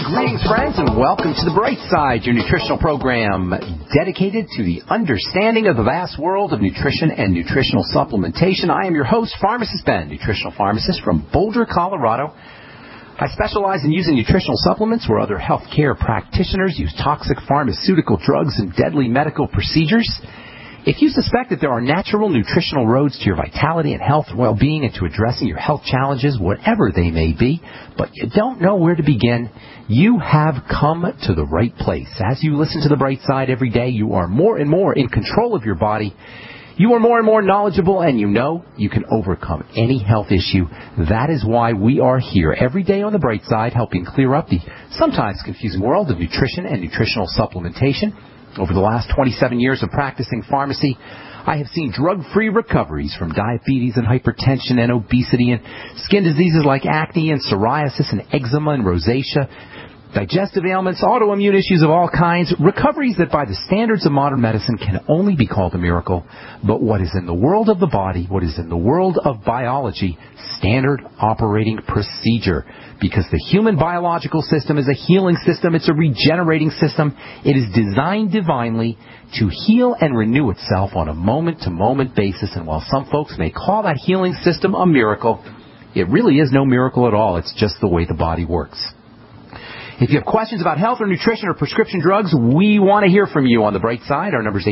Greetings, friends, and welcome to The Bright Side, your nutritional program dedicated to the understanding of the vast world of nutrition and nutritional supplementation. I am your host, Pharmacist Ben, nutritional pharmacist from Boulder, Colorado. I specialize in using nutritional supplements where other healthcare practitioners use toxic pharmaceutical drugs and deadly medical procedures. If you suspect that there are natural nutritional roads to your vitality and health, well-being, and to addressing your health challenges, whatever they may be, but you don't know where to begin, you have come to the right place. As you listen to The Bright Side every day, you are more and more in control of your body. You are more and more knowledgeable, and you know you can overcome any health issue. That is why we are here every day on The Bright Side, helping clear up the sometimes confusing world of nutrition and nutritional supplementation. Over the last 27 years of practicing pharmacy, I have seen drug-free recoveries from diabetes and hypertension and obesity and skin diseases like acne and psoriasis and eczema and rosacea, digestive ailments, autoimmune issues of all kinds, recoveries that by the standards of modern medicine can only be called a miracle. But what is in the world of the body, what is in the world of biology, standard operating procedure. Because the human biological system is a healing system, it's a regenerating system. It is designed divinely to heal and renew itself on a moment-to-moment basis. And while some folks may call that healing system a miracle, it really is no miracle at all. It's just the way the body works. If you have questions about health or nutrition or prescription drugs, we want to hear from you on The Bright Side. Our number is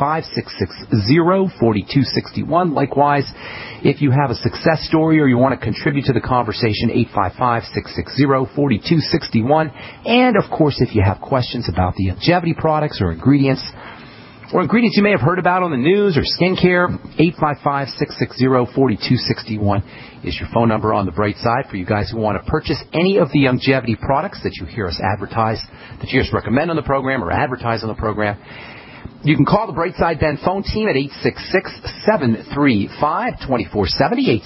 855-660-4261. Likewise, if you have a success story or you want to contribute to the conversation, 855-660-4261. And, of course, if you have questions about the longevity products or ingredients you may have heard about on the news or skincare, 855-660-4261 is your phone number on The Bright Side for you guys who want to purchase any of the longevity products that you hear us advertise, that you hear us recommend on the program or advertise on the program. You can call the Bright Side Ben phone team at 866-735-2470,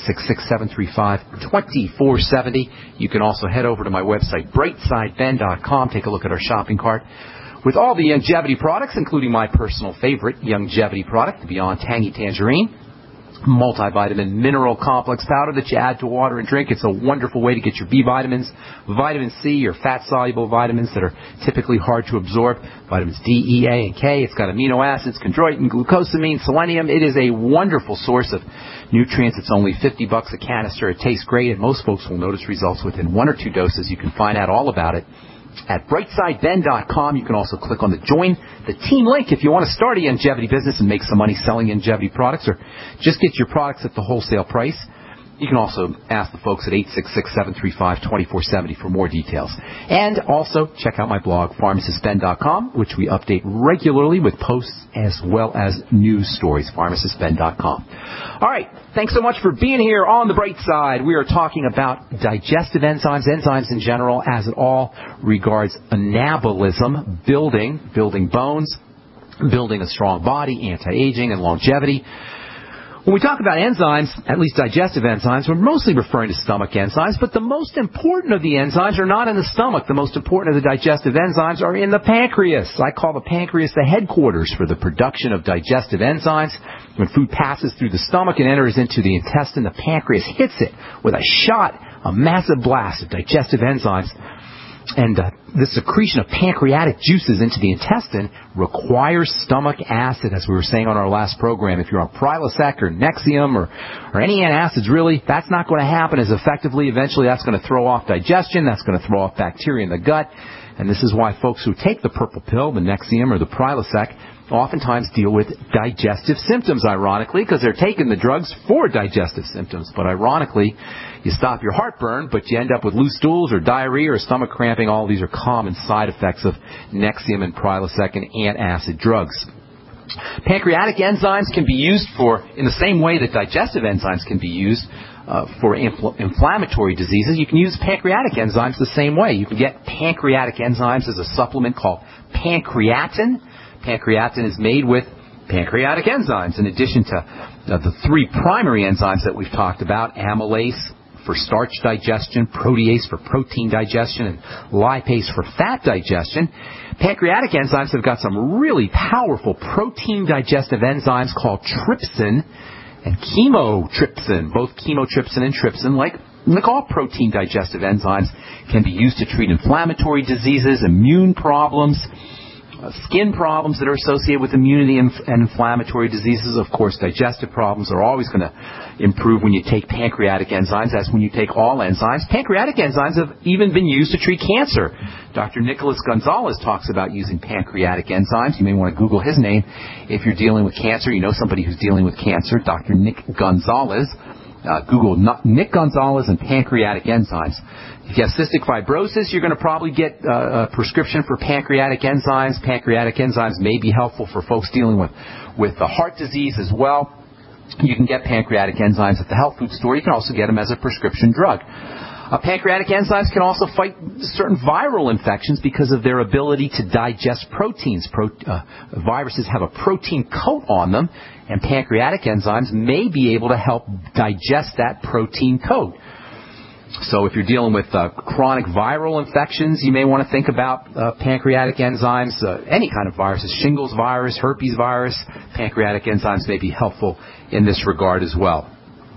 866-735-2470. You can also head over to my website, brightsideben.com, take a look at our shopping cart with all the longevity products, including my personal favorite longevity product, the Beyond Tangy Tangerine multivitamin mineral complex powder that you add to water and drink. It's a wonderful way to get your B vitamins, vitamin C, your fat-soluble vitamins that are typically hard to absorb, vitamins D, E, A, and K. It's got amino acids, chondroitin, glucosamine, selenium. It is a wonderful source of nutrients. It's only $50 a canister. It tastes great, and most folks will notice results within 1 or 2 doses. You can find out all about it at brightsideben.com. You can also click on the Join the Team link if you want to start a longevity business and make some money selling longevity products or just get your products at the wholesale price. You can also ask the folks at 866-735-2470 for more details. And also check out my blog, pharmacistben.com, which we update regularly with posts as well as news stories, pharmacistben.com. All right, thanks so much for being here on The Bright Side. We are talking about digestive enzymes in general, as it all regards anabolism, building bones, building a strong body, anti-aging, and longevity. When we talk about enzymes, at least digestive enzymes, we're mostly referring to stomach enzymes, but the most important of the enzymes are not in the stomach. The most important of the digestive enzymes are in the pancreas. I call the pancreas the headquarters for the production of digestive enzymes. When food passes through the stomach and enters into the intestine, the pancreas hits it with a massive blast of digestive enzymes. And the secretion of pancreatic juices into the intestine requires stomach acid, as we were saying on our last program. If you're on Prilosec or Nexium or any antacids, really, that's not going to happen as effectively. Eventually, that's going to throw off digestion. That's going to throw off bacteria in the gut. And this is why folks who take the purple pill, the Nexium or the Prilosec, oftentimes deal with digestive symptoms, ironically, because they're taking the drugs for digestive symptoms. But ironically, you stop your heartburn, but you end up with loose stools or diarrhea or stomach cramping. All these are common side effects of Nexium and Prilosec and antacid drugs. Pancreatic enzymes can be used in the same way that digestive enzymes can be used for inflammatory diseases. You can use pancreatic enzymes the same way. You can get pancreatic enzymes as a supplement called pancreatin. Pancreatin is made with pancreatic enzymes, in addition to the 3 primary enzymes that we've talked about: amylase for starch digestion, protease for protein digestion, and lipase for fat digestion. Pancreatic enzymes have got some really powerful protein digestive enzymes called trypsin and chymotrypsin, both chymotrypsin and trypsin, like Like all protein digestive enzymes can be used to treat inflammatory diseases, immune problems, skin problems that are associated with immunity and inflammatory diseases. Of course, digestive problems are always going to improve when you take pancreatic enzymes, as when you take all enzymes. Pancreatic enzymes have even been used to treat cancer. Dr. Nicholas Gonzalez talks about using pancreatic enzymes. You may want to Google his name if you're dealing with cancer. You know somebody who's dealing with cancer, Dr. Nick Gonzalez. Google Nick Gonzalez and pancreatic enzymes. If you have cystic fibrosis, you're going to probably get a prescription for pancreatic enzymes. Pancreatic enzymes may be helpful for folks dealing with the heart disease as well. You can get pancreatic enzymes at the health food store. You can also get them as a prescription drug. Pancreatic enzymes can also fight certain viral infections because of their ability to digest proteins. Viruses have a protein coat on them, and pancreatic enzymes may be able to help digest that protein coat. So if you're dealing with chronic viral infections, you may want to think about pancreatic enzymes, any kind of viruses, shingles virus, herpes virus. Pancreatic enzymes may be helpful in this regard as well.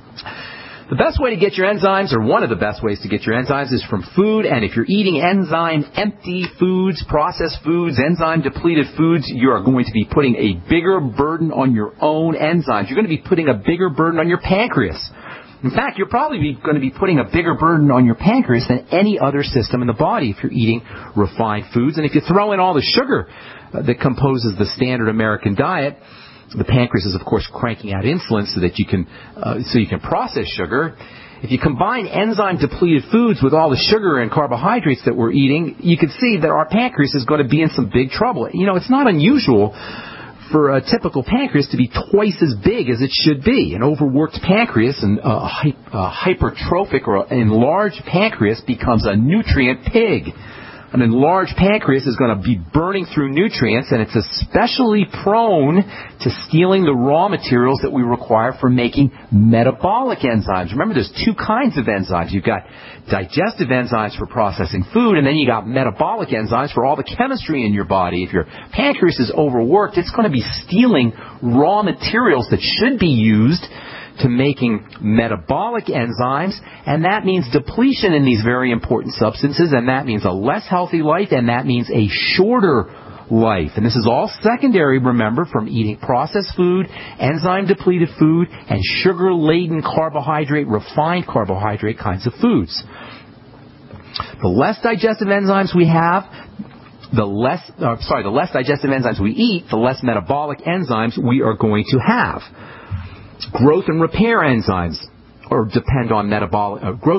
The best way to get your enzymes, or one of the best ways to get your enzymes, is from food. And if you're eating enzyme-empty foods, processed foods, enzyme-depleted foods, you are going to be putting a bigger burden on your own enzymes. You're going to be putting a bigger burden on your pancreas. In fact, you're probably going to be putting a bigger burden on your pancreas than any other system in the body if you're eating refined foods. And if you throw in all the sugar that composes the standard American diet, the pancreas is, of course, cranking out insulin so that you can process sugar. If you combine enzyme-depleted foods with all the sugar and carbohydrates that we're eating, you can see that our pancreas is going to be in some big trouble. You know, it's not unusual for a typical pancreas to be twice as big as it should be. An overworked pancreas and a hypertrophic or enlarged pancreas becomes a nutrient pig. An enlarged pancreas is going to be burning through nutrients, and it's especially prone to stealing the raw materials that we require for making metabolic enzymes. Remember, there's two kinds of enzymes. You've got digestive enzymes for processing food, and then you got metabolic enzymes for all the chemistry in your body. If your pancreas is overworked, it's going to be stealing raw materials that should be used to making metabolic enzymes, and that means depletion in these very important substances, and that means a less healthy life, and that means a shorter life. And this is all secondary, remember, from eating processed food, enzyme-depleted food, and sugar-laden carbohydrate, refined carbohydrate kinds of foods. The less digestive enzymes we have, the less digestive enzymes we eat, the less metabolic enzymes we are going to have. Growth and repair enzymes depends on metabolic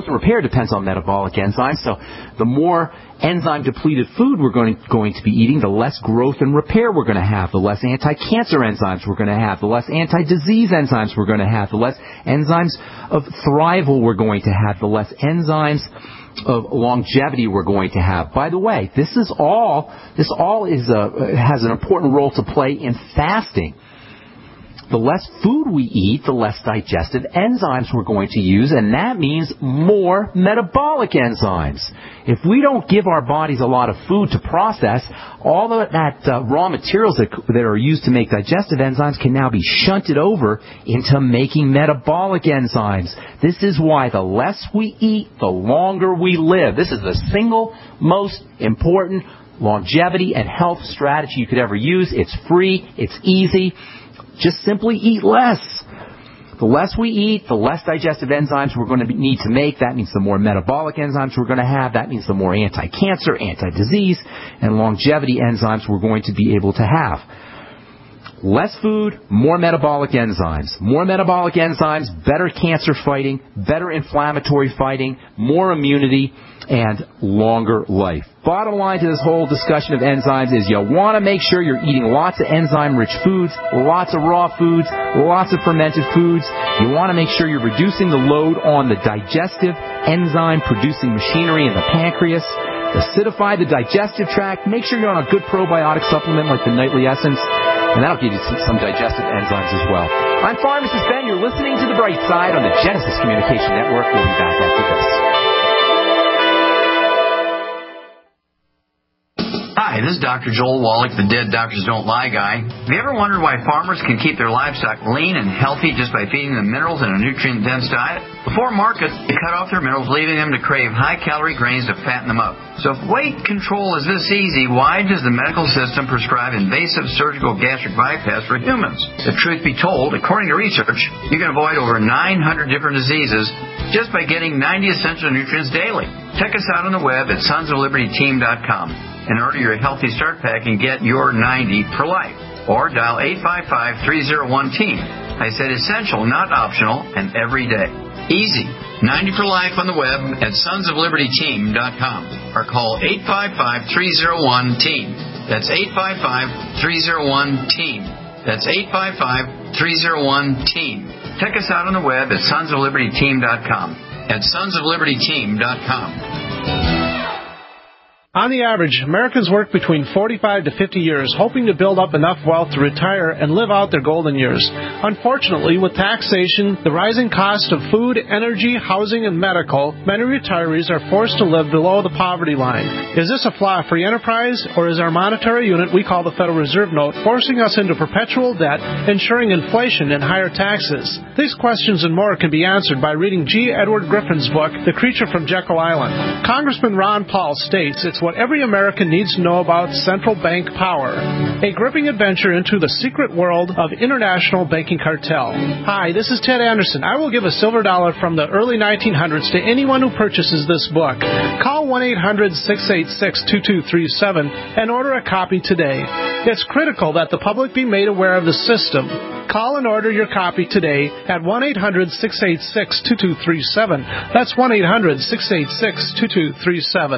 enzymes. So the more enzyme-depleted food we're going to be eating, the less growth and repair we're going to have, the less anti-cancer enzymes we're going to have, the less anti-disease enzymes we're going to have, the less enzymes of thrival we're going to have, the less enzymes of longevity we're going to have. By the way, this all has an important role to play in fasting. The less food we eat, the less digestive enzymes we're going to use, and that means more metabolic enzymes. If we don't give our bodies a lot of food to process, all of that raw materials that are used to make digestive enzymes can now be shunted over into making metabolic enzymes. This is why the less we eat, the longer we live. This is the single most important longevity and health strategy you could ever use. It's free. It's easy. Just simply eat less. The less we eat, the less digestive enzymes we're going to need to make. That means the more metabolic enzymes we're going to have. That means the more anti-cancer, anti-disease, and longevity enzymes we're going to be able to have. Less food, more metabolic enzymes. More metabolic enzymes, better cancer fighting, better inflammatory fighting, more immunity, and longer life. Bottom line to this whole discussion of enzymes is you want to make sure you're eating lots of enzyme-rich foods, lots of raw foods, lots of fermented foods. You want to make sure you're reducing the load on the digestive enzyme-producing machinery in the pancreas. Acidify the digestive tract. Make sure you're on a good probiotic supplement like the Nightly Essence, and that'll give you some digestive enzymes as well. I'm Pharmacist Ben. You're listening to The Bright Side on the Genesis Communication Network. We'll be back after this. Hi, this is Dr. Joel Wallach, the Dead Doctors Don't Lie guy. Have you ever wondered why farmers can keep their livestock lean and healthy just by feeding them minerals in a nutrient-dense diet? Before market, they cut off their minerals, leaving them to crave high-calorie grains to fatten them up. So if weight control is this easy, why does the medical system prescribe invasive surgical gastric bypass for humans? The truth be told, according to research, you can avoid over 900 different diseases just by getting 90 essential nutrients daily. Check us out on the web at sonsoflibertyteam.com. and order your Healthy Start Pack and get your 90 for life. Or dial 855-301-TEAM. I said essential, not optional, and every day. Easy. 90 for life on the web at sonsoflibertyteam.com. Or call 855-301-TEAM. That's 855-301-TEAM. That's 855-301-TEAM. Check us out on the web at sonsoflibertyteam.com. At sonsoflibertyteam.com. On the average, Americans work between 45 to 50 years hoping to build up enough wealth to retire and live out their golden years. Unfortunately, with taxation, the rising cost of food, energy, housing, and medical, many retirees are forced to live below the poverty line. Is this a flaw-free enterprise, or is our monetary unit we call the Federal Reserve Note forcing us into perpetual debt, ensuring inflation and higher taxes? These questions and more can be answered by reading G. Edward Griffin's book, The Creature from Jekyll Island. Congressman Ron Paul states it's what every American needs to know about central bank power. A gripping adventure into the secret world of international banking cartel. Hi, this is Ted Anderson. I will give a silver dollar from the early 1900s to anyone who purchases this book. Call 1-800-686-2237 and order a copy today. It's critical that the public be made aware of the system. Call and order your copy today at 1-800-686-2237. That's 1-800-686-2237.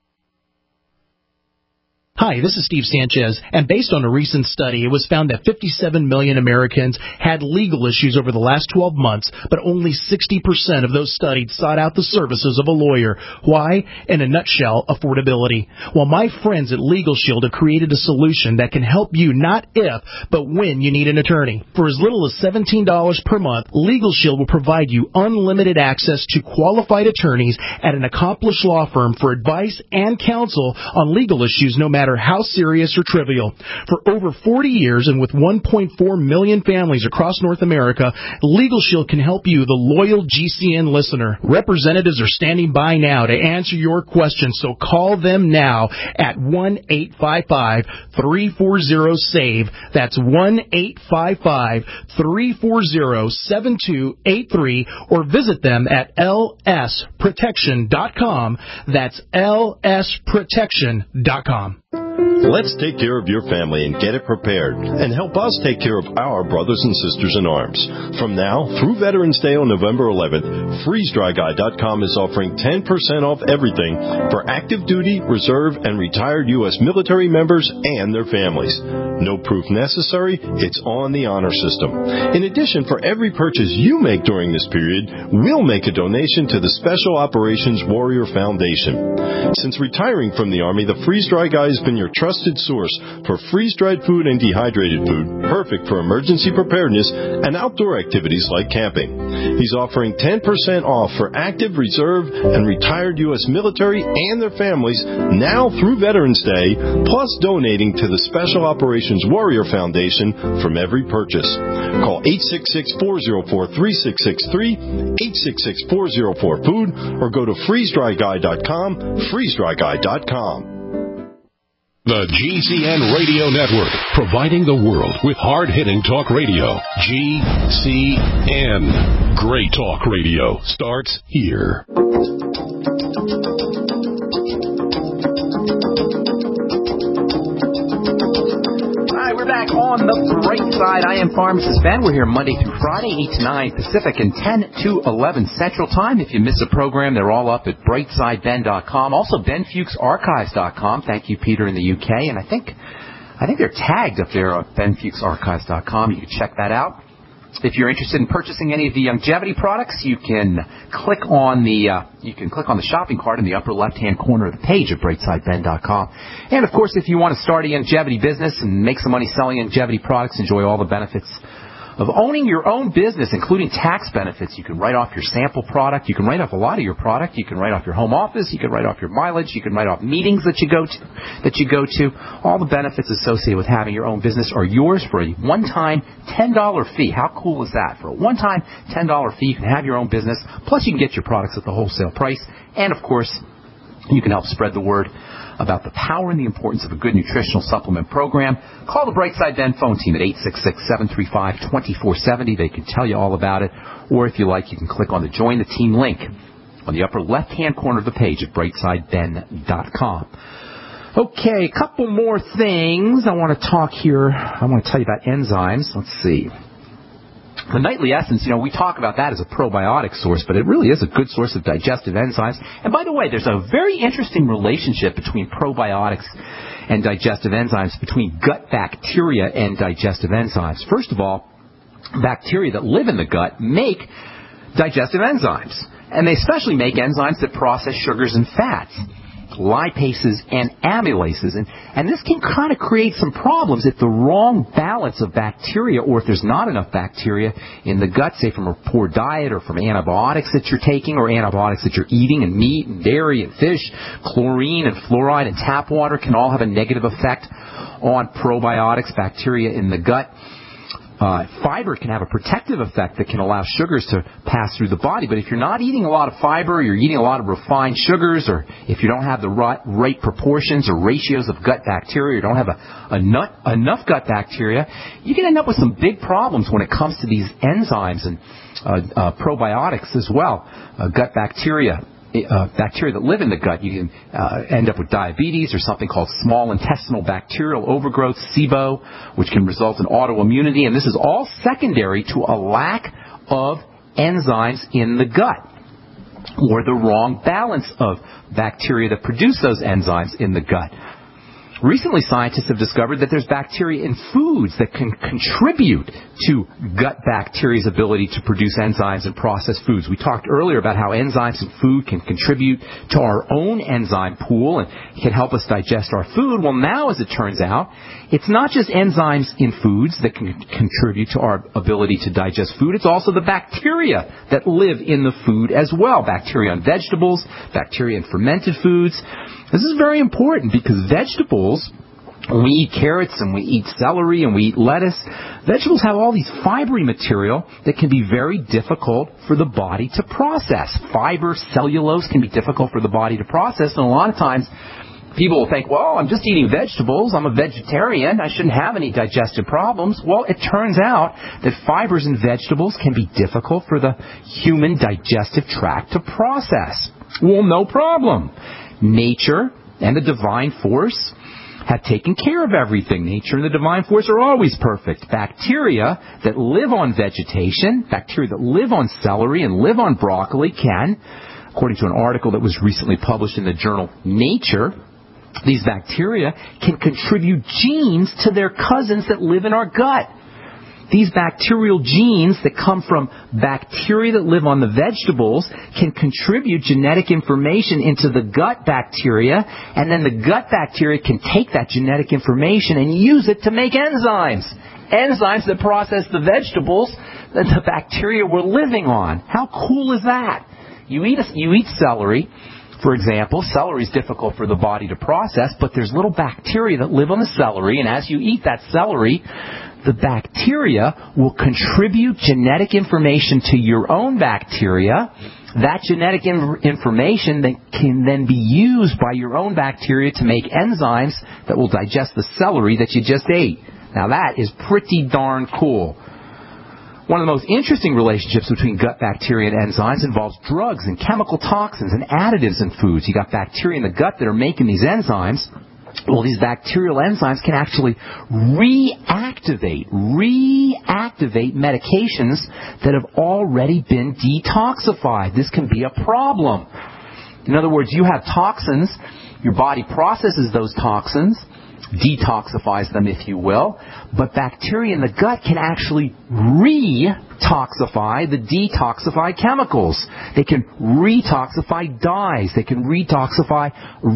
Hi, this is Steve Sanchez, and based on a recent study, it was found that 57 million Americans had legal issues over the last 12 months, but only 60% of those studied sought out the services of a lawyer. Why? In a nutshell, affordability. Well, my friends at Legal Shield have created a solution that can help you not if, but when you need an attorney. For as little as $17 per month, Legal Shield will provide you unlimited access to qualified attorneys at an accomplished law firm for advice and counsel on legal issues no matter how serious or trivial. For over 40 years and with 1.4 million families across North America, Legal Shield can help you, the loyal GCN listener. Representatives are standing by now to answer your questions, so call them now at 1-855-340-SAVE. That's 1-855-340-7283, or visit them at lsprotection.com. That's lsprotection.com. Let's take care of your family and get it prepared, and help us take care of our brothers and sisters in arms. From now through Veterans Day on November 11th, FreezeDryGuy.com is offering 10% off everything for active duty, reserve, and retired U.S. military members and their families. No proof necessary, it's on the honor system. In addition, for every purchase you make during this period, we'll make a donation to the Special Operations Warrior Foundation. Since retiring from the Army, the Freeze Dry Guy has been your trusted source for freeze-dried food and dehydrated food, perfect for emergency preparedness and outdoor activities like camping. He's offering 10% off for active, reserve, and retired U.S. military and their families now through Veterans Day, plus donating to the Special Operations Warrior Foundation from every purchase. Call 866-404-3663, 866-404-FOOD, or go to freezedryguy.com, freezedryguy.com. The GCN Radio Network, providing the world with hard-hitting talk radio. GCN. Great talk radio starts here. Back on the bright side. I am Pharmacist Ben. We're here Monday through Friday, 8 to 9 Pacific and 10 to 11 Central Time. If you miss a program, they're all up at brightsideben.com. Also, benfuchsarchives.com. Thank you, Peter, in the UK. And I think they're tagged up there at benfuchsarchives.com. You can check that out. If you're interested in purchasing any of the longevity products, you can click on the shopping cart in the upper left-hand corner of the page at brightsideben.com. And of course, if you want to start a longevity business and make some money selling longevity products, enjoy all the benefits of owning your own business, including tax benefits. You can write off your sample product. You can write off a lot of your product. You can write off your home office. You can write off your mileage. You can write off meetings that you go to. All the benefits associated with having your own business are yours for a one-time $10 fee. How cool is that? For a one-time $10 fee, you can have your own business. Plus, you can get your products at the wholesale price. And, of course, you can help spread the word about the power and the importance of a good nutritional supplement program. Call the Brightside Ben phone team at 866-735-2470. They can tell you all about it. Or if you like, you can click on the Join the Team link on the upper left-hand corner of the page at brightsideben.com. Okay, a couple more things I want to talk here. I want to tell you about enzymes. Let's see. The Nightly Essence, we talk about that as a probiotic source, but it really is a good source of digestive enzymes. And by the way, there's a very interesting relationship between probiotics and digestive enzymes, between gut bacteria and digestive enzymes. First of all, bacteria that live in the gut make digestive enzymes. And they especially make enzymes that process sugars and fats, lipases and amylases. And this can kind of create some problems if the wrong balance of bacteria, or if there's not enough bacteria in the gut, say from a poor diet or from antibiotics that you're taking or antibiotics that you're eating, and meat and dairy and fish, chlorine and fluoride and tap water can all have a negative effect on probiotics, bacteria in the gut. Fiber can have a protective effect that can allow sugars to pass through the body. But if you're not eating a lot of fiber, you're eating a lot of refined sugars, or if you don't have the right proportions or ratios of gut bacteria, or don't have enough gut bacteria, you can end up with some big problems when it comes to these enzymes and probiotics as well. Gut bacteria. Bacteria that live in the gut, you can end up with diabetes or something called small intestinal bacterial overgrowth, SIBO, which can result in autoimmunity. And this is all secondary to a lack of enzymes in the gut, or the wrong balance of bacteria that produce those enzymes in the gut. Recently, scientists have discovered that there's bacteria in foods that can contribute to gut bacteria's ability to produce enzymes and process foods. We talked earlier about how enzymes in food can contribute to our own enzyme pool and can help us digest our food. Well, now, as it turns out, it's not just enzymes in foods that can contribute to our ability to digest food. It's also the bacteria that live in the food as well. Bacteria on vegetables, bacteria in fermented foods. This is very important because vegetables, when we eat carrots and we eat celery and we eat lettuce, vegetables have all these fibery material that can be very difficult for the body to process. Fiber, cellulose can be difficult for the body to process, and a lot of times people will think, well, I'm just eating vegetables, I'm a vegetarian, I shouldn't have any digestive problems. Well, it turns out that fibers in vegetables can be difficult for the human digestive tract to process. Well, no problem. Nature and the divine force have taken care of everything. Nature and the divine force are always perfect. Bacteria that live on vegetation, bacteria that live on celery and live on broccoli can, according to an article that was recently published in the journal Nature, these bacteria can contribute genes to their cousins that live in our gut. These bacterial genes that come from bacteria that live on the vegetables can contribute genetic information into the gut bacteria, and then the gut bacteria can take that genetic information and use it to make enzymes. Enzymes that process the vegetables that the bacteria were living on. How cool is that? You eat celery. For example, celery is difficult for the body to process, but there's little bacteria that live on the celery, and as you eat that celery, the bacteria will contribute genetic information to your own bacteria. That genetic information that can then be used by your own bacteria to make enzymes that will digest the celery that you just ate. Now that is pretty darn cool. One of the most interesting relationships between gut bacteria and enzymes involves drugs and chemical toxins and additives in foods. You got bacteria in the gut that are making these enzymes. Well, these bacterial enzymes can actually reactivate medications that have already been detoxified. This can be a problem. In other words, you have toxins Your body processes those toxins, detoxifies them, if you will, but bacteria in the gut can actually re-toxify the detoxified chemicals. They can re-toxify dyes. They can re-toxify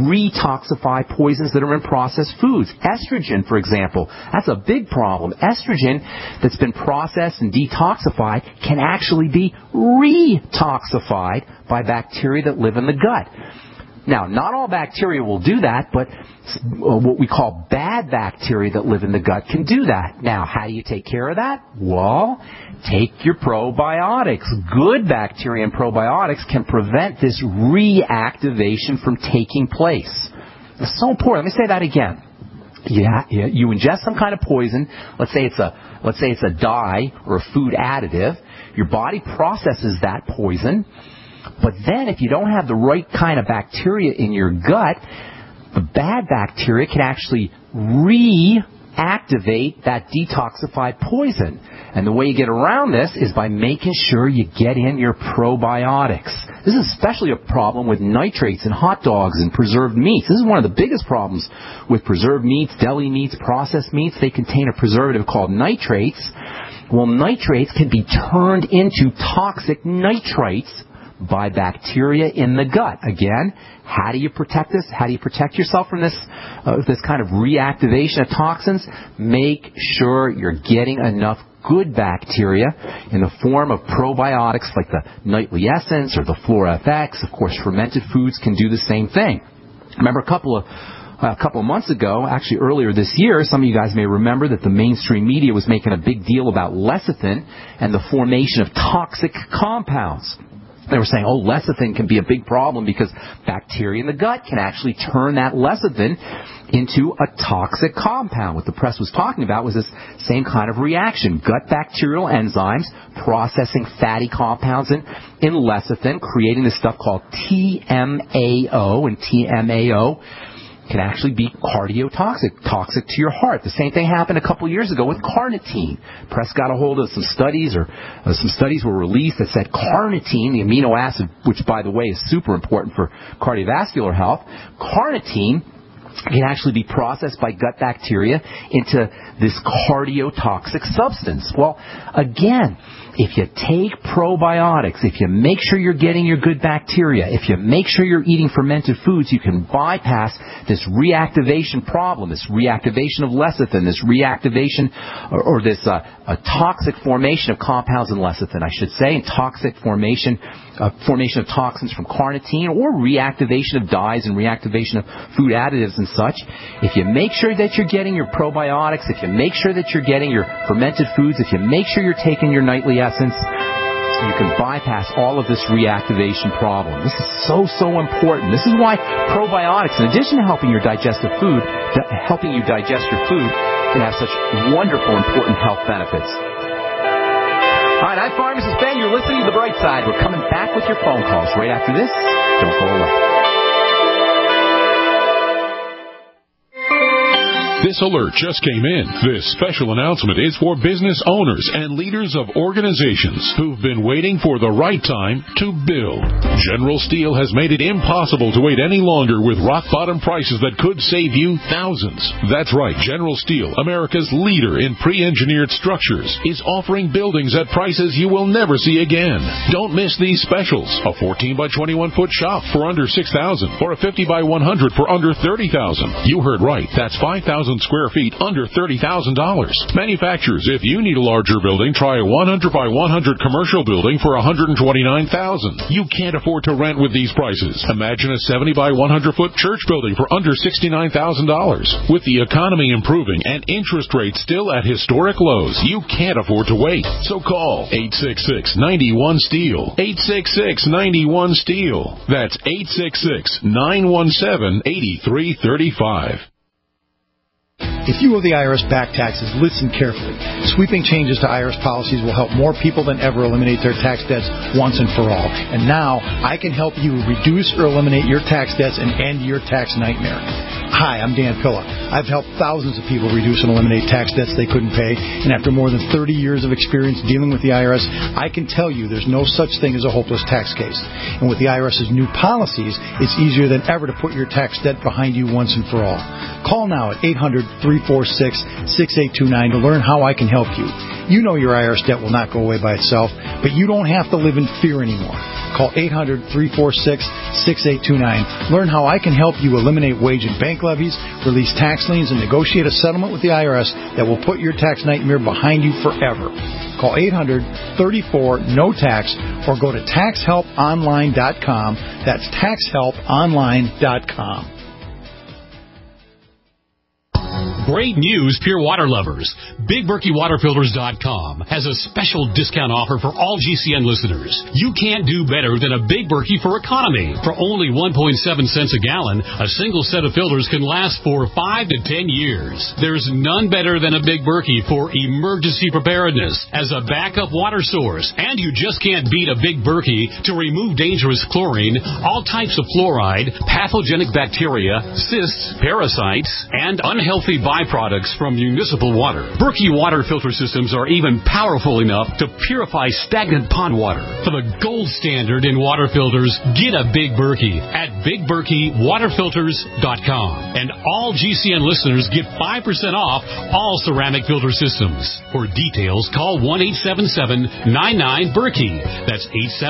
poisons that are in processed foods. Estrogen, for example, that's a big problem. Estrogen that's been processed and detoxified can actually be re-toxified by bacteria that live in the gut. Now, not all bacteria will do that, but what we call bad bacteria that live in the gut can do that. Now, how do you take care of that? Well, take your probiotics. Good bacteria and probiotics can prevent this reactivation from taking place. It's so important. Let me say that again. You ingest some kind of poison. Let's say it's a dye or a food additive. Your body processes that poison. But then if you don't have the right kind of bacteria in your gut, the bad bacteria can actually reactivate that detoxified poison. And the way you get around this is by making sure you get in your probiotics. This is especially a problem with nitrates in hot dogs and preserved meats. This is one of the biggest problems with preserved meats, deli meats, processed meats. They contain a preservative called nitrates. Well, nitrates can be turned into toxic nitrites by bacteria in the gut. Again, how do you protect this? How do you protect yourself from this kind of reactivation of toxins? Make sure you're getting enough good bacteria in the form of probiotics like the Nightly Essence or the FloraFX. Of course, fermented foods can do the same thing. Remember a couple of months ago, actually earlier this year, some of you guys may remember that the mainstream media was making a big deal about lecithin and the formation of toxic compounds. They were saying, lecithin can be a big problem because bacteria in the gut can actually turn that lecithin into a toxic compound. What the press was talking about was this same kind of reaction. Gut bacterial enzymes processing fatty compounds in lecithin, creating this stuff called TMAO, and TMAO can actually be cardiotoxic, toxic to your heart. The same thing happened a couple years ago with carnitine. Press got a hold of some studies, or some studies were released that said carnitine, the amino acid, which by the way is super important for cardiovascular health, carnitine can actually be processed by gut bacteria into this cardiotoxic substance. Well, again, if you take probiotics, if you make sure you're getting your good bacteria, if you make sure you're eating fermented foods, you can bypass this reactivation problem, this reactivation of lecithin, this reactivation or this a toxic formation of compounds in lecithin, I should say, and toxic formation of toxins from carnitine, or reactivation of dyes and reactivation of food additives and such. If you make sure that you're getting your probiotics, if you make sure that you're getting your fermented foods, if you make sure you're taking your Nightly Essence, you can bypass all of this reactivation problem. This is so important. This is why probiotics, in addition to helping you digest your food, can have such wonderful, important health benefits. All right, I'm Pharmacist Ben. You're listening to The Bright Side. We're coming back with your phone calls right after this. Don't go away. This alert just came in. This special announcement is for business owners and leaders of organizations who've been waiting for the right time to build. General Steel has made it impossible to wait any longer with rock-bottom prices that could save you thousands. That's right. General Steel, America's leader in pre-engineered structures, is offering buildings at prices you will never see again. Don't miss these specials. A 14 by 21 foot shop for under $6,000 or a 50 by 100 for under $30,000. You heard right. That's 5,000 square feet under $30,000. Manufacturers, if you need a larger building, try a 100 by 100 commercial building for $129,000. You can't afford to rent with these prices. Imagine a 70 by 100 foot church building for under $69,000. With the economy improving and interest rates still at historic lows, you can't afford to wait. So call 866-91-STEEL. 866-91-STEEL. That's 866-917-8335. If you owe the IRS back taxes, listen carefully. Sweeping changes to IRS policies will help more people than ever eliminate their tax debts once and for all. And now, I can help you reduce or eliminate your tax debts and end your tax nightmare. Hi, I'm Dan Pilla. I've helped thousands of people reduce and eliminate tax debts they couldn't pay, and after more than 30 years of experience dealing with the IRS, I can tell you there's no such thing as a hopeless tax case. And with the IRS's new policies, it's easier than ever to put your tax debt behind you once and for all. Call now at 800-346-6829 to learn how I can help you. You know your IRS debt will not go away by itself, but you don't have to live in fear anymore. Call 800-346-6829. Learn how I can help you eliminate wage and bank levies, release tax liens, and negotiate a settlement with the IRS that will put your tax nightmare behind you forever. Call 800-34-NO-TAX or go to taxhelponline.com. That's taxhelponline.com. Great news, pure water lovers. BigBerkeyWaterFilters.com has a special discount offer for all GCN listeners. You can't do better than a Big Berkey for economy. For only 1.7 cents a gallon, a single set of filters can last for 5 to 10 years. There's none better than a Big Berkey for emergency preparedness as a backup water source. And you just can't beat a Big Berkey to remove dangerous chlorine, all types of fluoride, pathogenic bacteria, cysts, parasites, and unhealthy byproducts from municipal water. Berkey water filter systems are even powerful enough to purify stagnant pond water. For the gold standard in water filters, get a Big Berkey at BigBerkeyWaterFilters.com. And all GCN listeners get 5% off all ceramic filter systems. For details, call 1-877-99-BERKEY. That's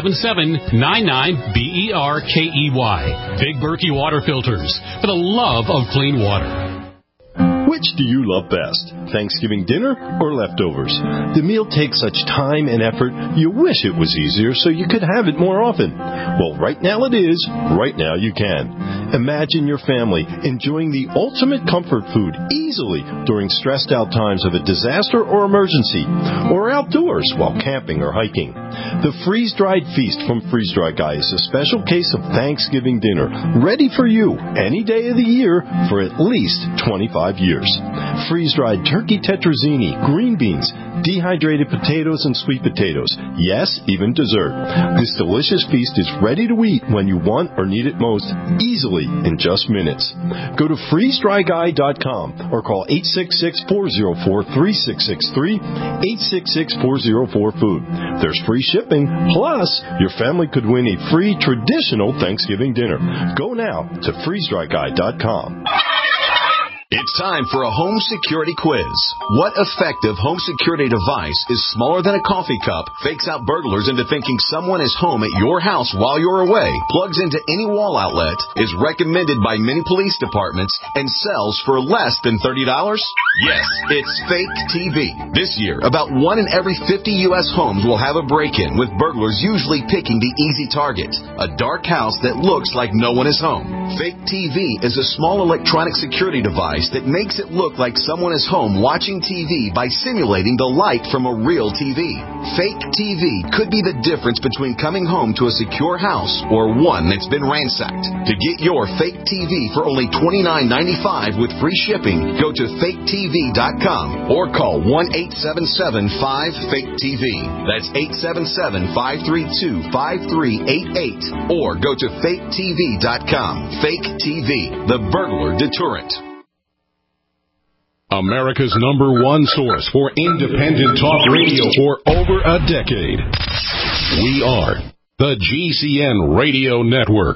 877-99-BERKEY. Big Berkey Water Filters, for the love of clean water. Which do you love best, Thanksgiving dinner or leftovers? The meal takes such time and effort, you wish it was easier so you could have it more often. Well, right now it is. Right now you can. Imagine your family enjoying the ultimate comfort food easily during stressed out times of a disaster or emergency, or outdoors while camping or hiking. The freeze-dried feast from Freeze Dry Guy is a special case of Thanksgiving dinner, ready for you any day of the year for at least 25 years. Freeze-dried turkey tetrazzini, green beans, dehydrated potatoes, and sweet potatoes. Yes, even dessert. This delicious feast is ready to eat when you want or need it most, easily in just minutes. Go to freezedryguy.com or call 866-404-3663, 866-404-FOOD. There's free shipping, plus your family could win a free traditional Thanksgiving dinner. Go now to freezedryguy.com. It's time for a home security quiz. What effective home security device is smaller than a coffee cup, fakes out burglars into thinking someone is home at your house while you're away, plugs into any wall outlet, is recommended by many police departments, and sells for less than $30? Yes, it's Fake TV. This year, about 1 in every 50 U.S. homes will have a break-in, with burglars usually picking the easy target, a dark house that looks like no one is home. Fake TV is a small electronic security device that makes it look like someone is home watching TV by simulating the light from a real TV. Fake TV could be the difference between coming home to a secure house or one that's been ransacked. To get your Fake TV for only $29.95 with free shipping, go to faketv.com or call 1-877-5-FAKE-TV. That's 877-532-5388 or go to faketv.com. Fake TV, the burglar deterrent. America's #1 source for independent talk radio for over a decade. We are the GCN Radio Network.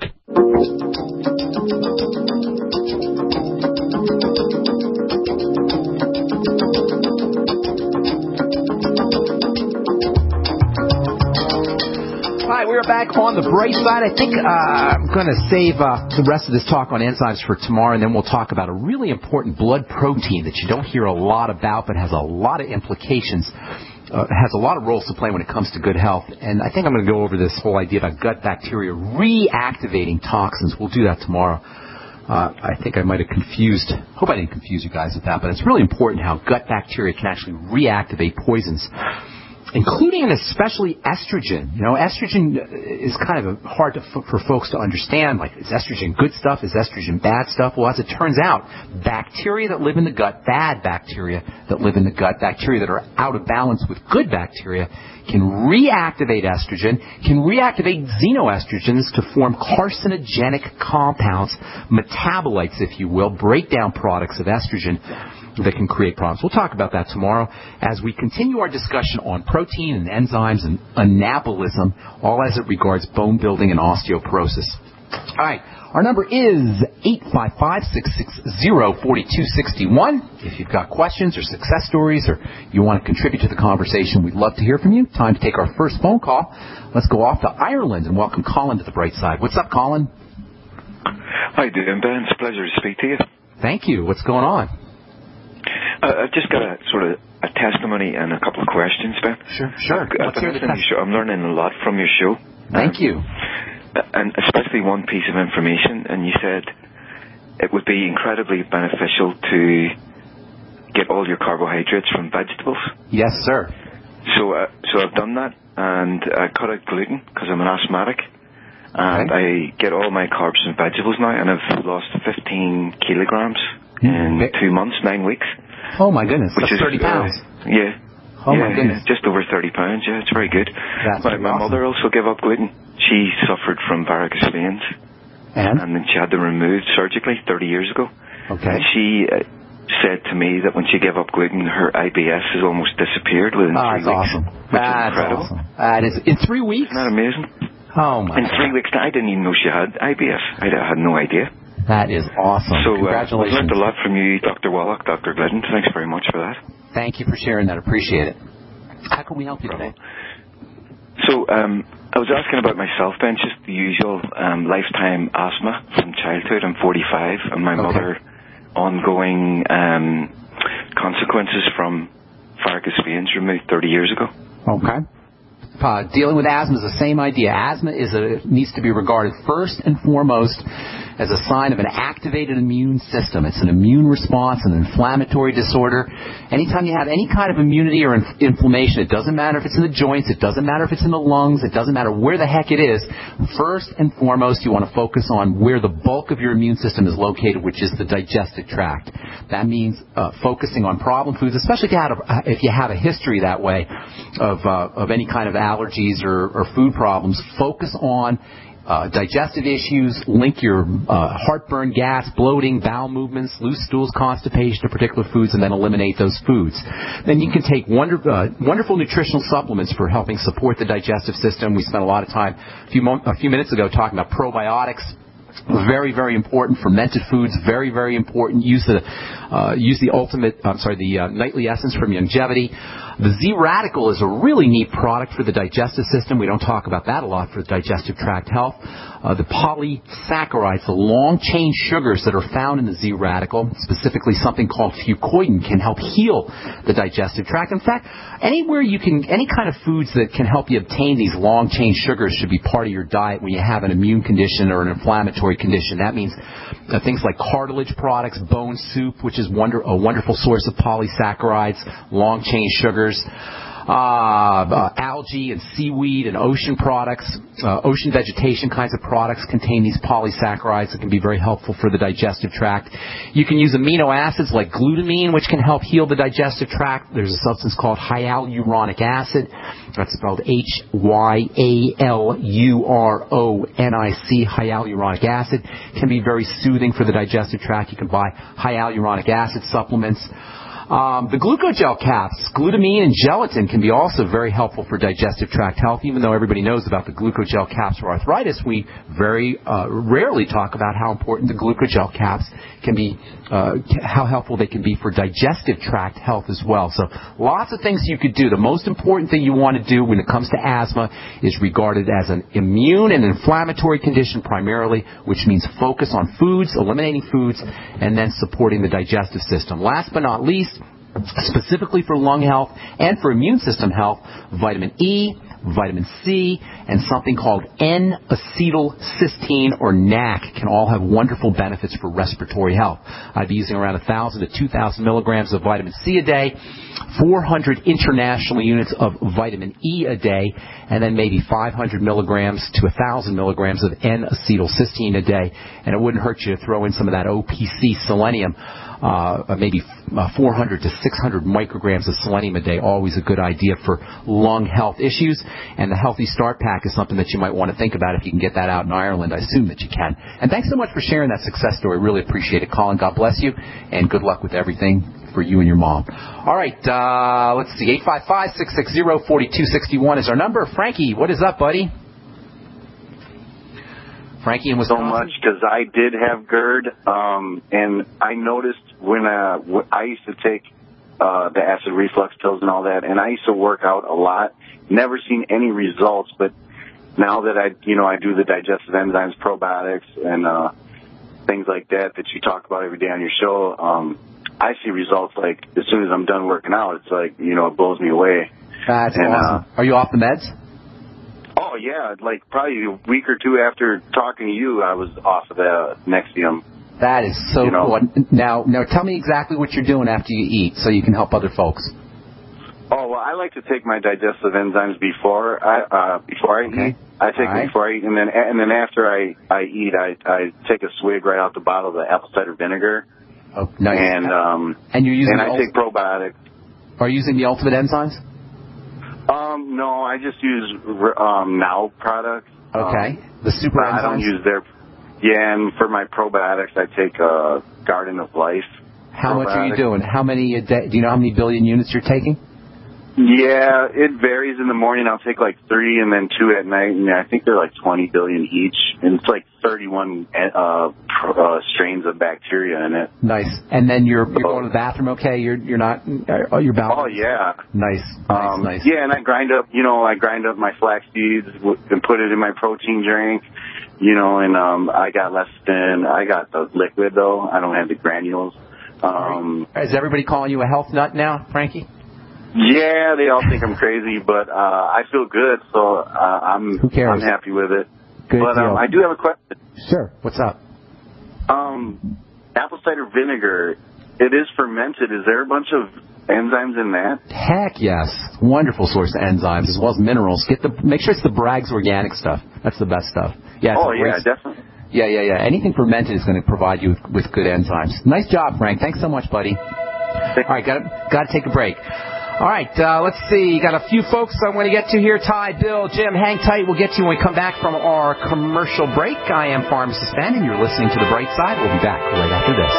We're back on the bright side. I think I'm going to save the rest of this talk on enzymes for tomorrow, and then we'll talk about a really important blood protein that you don't hear a lot about but has a lot of implications, has a lot of roles to play when it comes to good health. And I think I'm going to go over this whole idea about gut bacteria reactivating toxins. We'll do that tomorrow. I think I might have hope I didn't confuse you guys with that, but it's really important how gut bacteria can actually reactivate poisons. including and especially estrogen. You know, estrogen is kind of hard for folks to understand. Like, is estrogen good stuff? Is estrogen bad stuff? Well, as it turns out, bacteria that live in the gut, bad bacteria that live in the gut, bacteria that are out of balance with good bacteria, can reactivate estrogen, can reactivate xenoestrogens to form carcinogenic compounds, metabolites, if you will, breakdown products of estrogen that can create problems. We'll talk about that tomorrow as we continue our discussion on protein and enzymes and anabolism, all as it regards bone building and osteoporosis. All right. Our number is 855-660-4261. If you've got questions or success stories or you want to contribute to the conversation, we'd love to hear from you. Time to take our first phone call. Let's go off to Ireland and welcome Colin to the bright side. What's up, Colin? How you doing, Ben? It's a pleasure to speak to you. Thank you. What's going on? I've just got a sort of a testimony and a couple of questions, Ben. Sure. I'm learning a lot from your show. Thank you. And especially one piece of information, and you said it would be incredibly beneficial to get all your carbohydrates from vegetables. Yes, sir. So I've done that, and I cut out gluten because I'm an asthmatic, and I get all my carbs from vegetables now, and I've lost 15 kilograms in 2 months, 9 weeks. Oh, my goodness. That's 30 pounds. Yeah. Oh, my goodness. Just over 30 pounds, yeah. It's very good. My mother also gave up gluten. She suffered from varicose veins. And then she had them removed surgically 30 years ago. Okay. And she said to me that when she gave up gluten, her IBS has almost disappeared within 3 weeks. Awesome. That's incredible. Awesome. That is, in 3 weeks? Isn't that amazing? Oh, my God. In 3 weeks, I didn't even know she had IBS. I had no idea. That is awesome. So, congratulations. I've learned a lot from you, Dr. Wallach, Dr. Glidden. Thanks very much for that. Thank you for sharing that. Appreciate it. How can we help you today? So, I was asking about myself, Ben, just the usual lifetime asthma from childhood. I'm 45, and my mother, ongoing consequences from varicose veins removed 30 years ago. Okay. Dealing with asthma is the same idea. Asthma needs to be regarded first and foremost as a sign of an activated immune system. It's an immune response, an inflammatory disorder. Anytime you have any kind of immunity or inflammation, it doesn't matter if it's in the joints, it doesn't matter if it's in the lungs, it doesn't matter where the heck it is. First and foremost, you want to focus on where the bulk of your immune system is located, which is the digestive tract. That means focusing on problem foods, especially if you have a history that way of any kind of allergies or food problems. Focus on digestive issues, link your heartburn, gas, bloating, bowel movements, loose stools, constipation to particular foods, and then eliminate those foods. Then you can take wonderful nutritional supplements for helping support the digestive system. We spent a lot of time a few minutes ago talking about probiotics. Very, very important. Fermented foods, very, very important. Use the Nightly Essence from Youngevity. The Z-Radical is a really neat product for the digestive system. We don't talk about that a lot for digestive tract health. The polysaccharides, the long-chain sugars that are found in the Z-Radical, specifically something called fucoidan, can help heal the digestive tract. In fact, any kind of foods that can help you obtain these long-chain sugars should be part of your diet when you have an immune condition or an inflammatory condition. That means things like cartilage products, bone soup, which is a wonderful source of polysaccharides, long-chain sugars. Algae and seaweed and ocean products, ocean vegetation kinds of products contain these polysaccharides that can be very helpful for the digestive tract. You can use amino acids like glutamine, which can help heal the digestive tract. There's a substance called hyaluronic acid. That's spelled Hyaluronic. Hyaluronic acid can be very soothing for the digestive tract. You can buy hyaluronic acid supplements. The glucogel caps, glutamine and gelatin, can be also very helpful for digestive tract health. Even though everybody knows about the glucogel caps for arthritis, we very rarely talk about how important the glucogel caps can be, how helpful they can be for digestive tract health as well. So lots of things you could do. The most important thing you want to do when it comes to asthma is regarded as an immune and inflammatory condition primarily, which means focus on foods, eliminating foods, and then supporting the digestive system. Last but not least, specifically for lung health and for immune system health, vitamin E, vitamin C, and something called N-acetylcysteine, or NAC, can all have wonderful benefits for respiratory health. I'd be using around 1,000 to 2,000 milligrams of vitamin C a day, 400 international units of vitamin E a day, and then maybe 500 milligrams to 1,000 milligrams of N-acetylcysteine a day. And it wouldn't hurt you to throw in some of that OPC selenium, maybe 400 to 600 micrograms of selenium a day. Always a good idea for lung health issues. And the Healthy Start Pack is something that you might want to think about if you can get that out in Ireland. I assume that you can. And thanks so much for sharing that success story. Really appreciate it, Colin. God bless you, and good luck with everything for you and your mom. All right, let's see. 855-660-4261 is our number. Frankie, what is up, buddy? Frankie in Wisconsin? So much, because I did have GERD, and I noticed when I used to take the acid reflux pills and all that, and I used to work out a lot, never seen any results, but now that I do the digestive enzymes, probiotics, and things like that you talk about every day on your show, I see results like as soon as I'm done working out. It's like, it blows me away. That's awesome. Are you off the meds? Oh, yeah. Like probably a week or two after talking to you, I was off of the Nexium. That is so cool. Now tell me exactly what you're doing after you eat so you can help other folks. Oh, well, I like to take my digestive enzymes before I eat. I take them before I eat, and then after I eat, I take a swig right out the bottle of the apple cider vinegar. Oh, nice. And you're using I take probiotics. Are you using the Ultimate Enzymes? No, I just use Now products. Okay. The Super Enzymes? I don't use their... Yeah, and for my probiotics, I take Garden of Life. How much are you doing? How many a day? Do you know how many billion units you're taking? Yeah, it varies. In the morning, I'll take like 3 and then 2 at night, and I think they're like 20 billion each. And it's like 31 strains of bacteria in it. Nice. And then you're going to the bathroom okay? You're not... you're balanced? Oh, yeah. Nice. Nice. Yeah, and I grind up my flax seeds and put it in my protein drink. And I got lecithin. I got the liquid, though. I don't have the granules. Is everybody calling you a health nut now, Frankie? Yeah, they all think I'm crazy, but I feel good, so Who cares? I'm happy with it. Good but deal. I do have a question. Sure. What's up? Apple cider vinegar, it is fermented. Is there a bunch of enzymes in that? Heck yes. Wonderful source of enzymes as well as minerals. Make sure it's the Bragg's organic stuff. That's the best stuff. Yeah. Definitely. Yeah. Anything fermented is going to provide you with good enzymes. Nice job, Frank. Thanks so much, buddy. All right, got to take a break. All right, let's see. Got a few folks I want to get to here. Ty, Bill, Jim, hang tight. We'll get to you when we come back from our commercial break. I am Pharmacist Ben, and you're listening to The Bright Side. We'll be back right after this.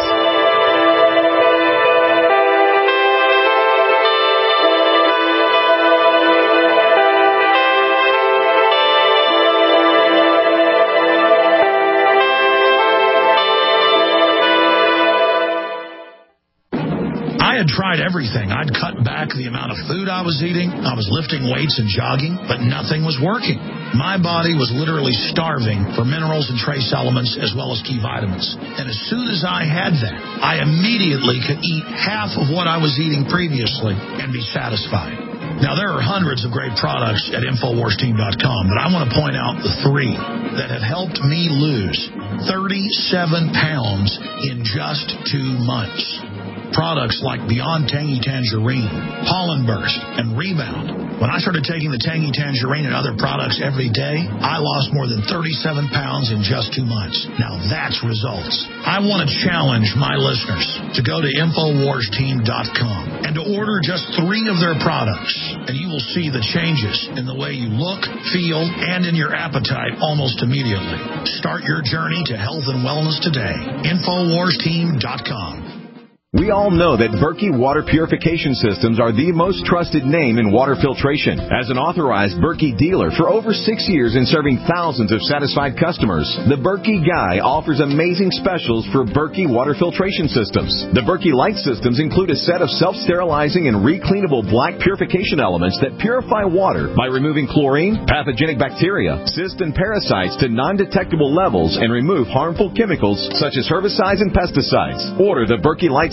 I had tried everything. I'd cut back the amount of food I was eating. I was lifting weights and jogging, but nothing was working. My body was literally starving for minerals and trace elements as well as key vitamins. And as soon as I had that, I immediately could eat half of what I was eating previously and be satisfied. Now, there are hundreds of great products at InfoWarsTeam.com, but I want to point out the 3 that have helped me lose 37 pounds in just 2 months. Products like Beyond Tangy Tangerine, Pollen Burst, and Rebound. When I started taking the Tangy Tangerine and other products every day, I lost more than 37 pounds in just 2 months. Now that's results. I want to challenge my listeners to go to InfoWarsTeam.com and to order just 3 of their products, and you will see the changes in the way you look, feel, and in your appetite almost immediately. Start your journey to health and wellness today. InfoWarsTeam.com. We all know that Berkey Water Purification Systems are the most trusted name in water filtration. As an authorized Berkey dealer for over 6 years and serving thousands of satisfied customers, the Berkey Guy offers amazing specials for Berkey Water Filtration Systems. The Berkey Light Systems include a set of self-sterilizing and recleanable black purification elements that purify water by removing chlorine, pathogenic bacteria, cysts, and parasites to non-detectable levels and remove harmful chemicals such as herbicides and pesticides. Order the Berkey Light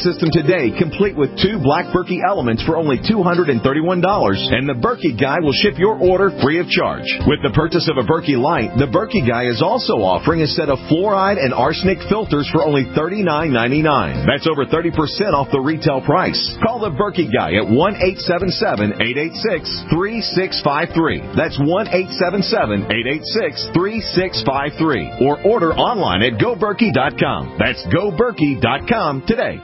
system today, complete with 2 Black Berkey elements for only $231, and the Berkey Guy will ship your order free of charge. With the purchase of a Berkey Light, the Berkey Guy is also offering a set of fluoride and arsenic filters for only $39.99. That's over 30% off the retail price. Call the Berkey Guy at 1-877-886-3653. That's 1-877-886-3653. Or order online at GoBerkey.com. That's GoBerkey.com today.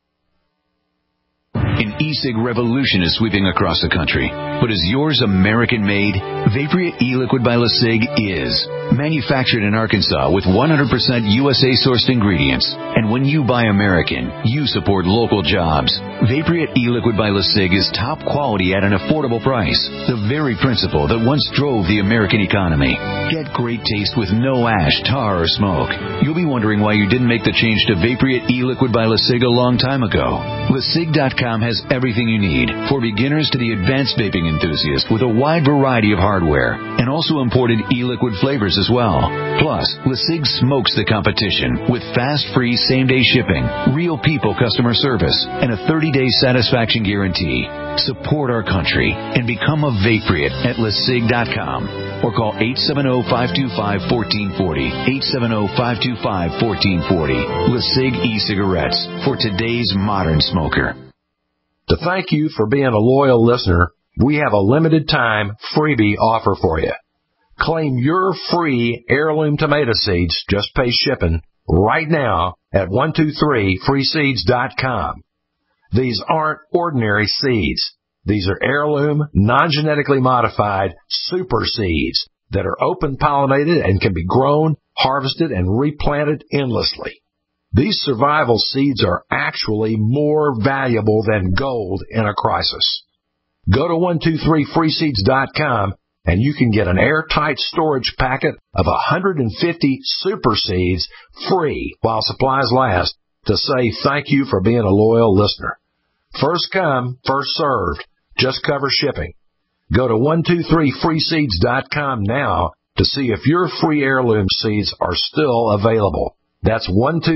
An e-cig revolution is sweeping across the country. But is yours American-made? Vaporeat e-liquid by LeSig is. Manufactured in Arkansas with 100% USA-sourced ingredients. And when you buy American, you support local jobs. Vaporeat e-liquid by LeSig is top quality at an affordable price. The very principle that once drove the American economy. Get great taste with no ash, tar, or smoke. You'll be wondering why you didn't make the change to Vaporeat e-liquid by LeSig a long time ago. LeSig.com has everything you need, for beginners to the advanced vaping enthusiast, with a wide variety of hardware, and also imported e-liquid flavors as well. Plus, LeSig smokes the competition with fast, free, same-day shipping, real people customer service, and a 30-day satisfaction guarantee. Support our country and become a Vaporeat at LeSig.com, or call 870-525-1440, 870-525-1440. LeSig e-cigarettes for today's modern smoker. To thank you for being a loyal listener, we have a limited time freebie offer for you. Claim your free heirloom tomato seeds, just pay shipping, right now at 123freeseeds.com. These aren't ordinary seeds. These are heirloom, non-genetically modified super seeds that are open pollinated and can be grown, harvested, and replanted endlessly. These survival seeds are actually more valuable than gold in a crisis. Go to 123freeseeds.com and you can get an airtight storage packet of 150 super seeds free while supplies last to say thank you for being a loyal listener. First come, first served. Just cover shipping. Go to 123freeseeds.com now to see if your free heirloom seeds are still available. That's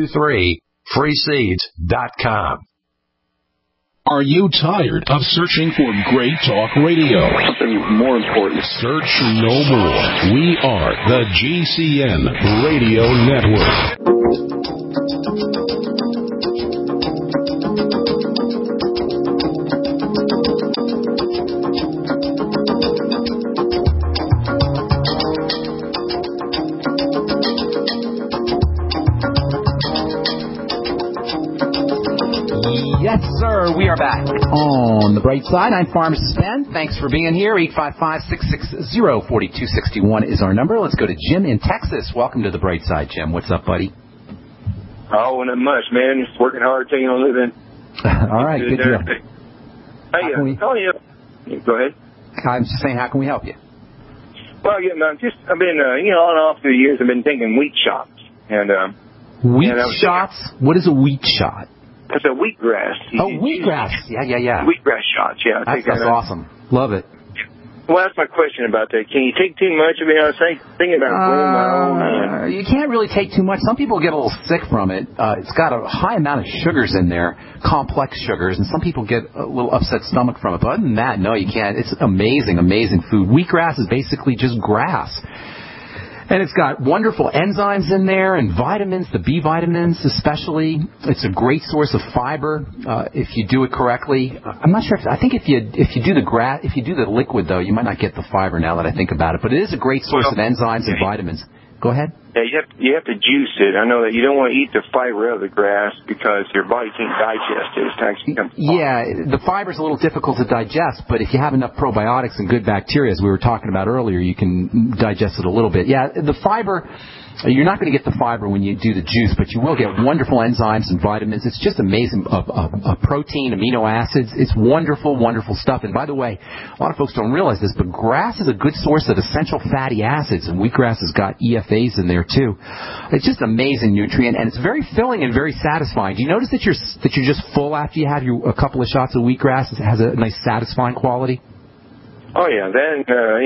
123freeseeds.com. Are you tired of searching for great talk radio? Something more important. Search no more. We are the GCN Radio Network. Yes, sir. We are back on the bright side. I'm Pharmacist Ben. Thanks for being here. 855-660-4261 is our number. Let's go to Jim in Texas. Welcome to the bright side, Jim. What's up, buddy? Oh, not much, man. Just working hard, taking on living. All right, good deal. Hey, call you. Go ahead. I'm just saying, how can we help you? Well, yeah, man. I've been, on and off through the years. I've been taking wheat shots, and wheat shots. What is a wheat shot? It's a wheatgrass. Wheatgrass. Yeah. Wheatgrass shots, yeah. That's awesome. Love it. Well, that's my question about that. Can you take too much of it? I was thinking about growing my own. You can't really take too much. Some people get a little sick from it. It's got a high amount of sugars in there, complex sugars, and some people get a little upset stomach from it. But other than that, no, you can't. It's amazing, amazing food. Wheatgrass is basically just grass. And it's got wonderful enzymes in there and vitamins, the B vitamins especially. It's a great source of fiber if you do it correctly. I'm not sure. I think if you do the liquid though, you might not get the fiber. Now that I think about it, but it is a great source of enzymes and vitamins. Go ahead. Yeah, you have to juice it. I know that you don't want to eat the fiber of the grass because your body can't digest it. It's actually the fiber's a little difficult to digest, but if you have enough probiotics and good bacteria, as we were talking about earlier, you can digest it a little bit. Yeah, the fiber, you're not going to get the fiber when you do the juice, but you will get wonderful enzymes and vitamins. It's just amazing. Protein, amino acids. It's wonderful, wonderful stuff. And by the way, a lot of folks don't realize this, but grass is a good source of essential fatty acids, and wheatgrass has got EFAs in there too. It's just amazing nutrient, and it's very filling and very satisfying. Do you notice that you're just full after you have a couple of shots of wheatgrass? It has a nice satisfying quality. Oh yeah, then